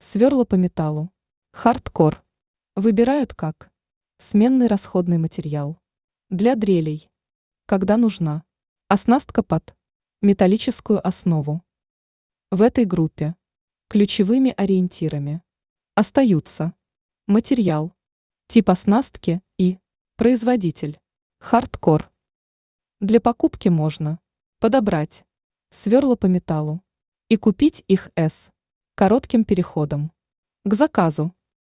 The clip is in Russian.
Сверла по металлу. Хардкор. Выбирают как сменный расходный материал. Для дрелей. Когда нужна. Оснастка под металлическую основу. В этой группе ключевыми ориентирами остаются материал, тип оснастки и производитель. Хардкор. Для покупки можно подобрать сверла по металлу и купить их с коротким переходом к заказу.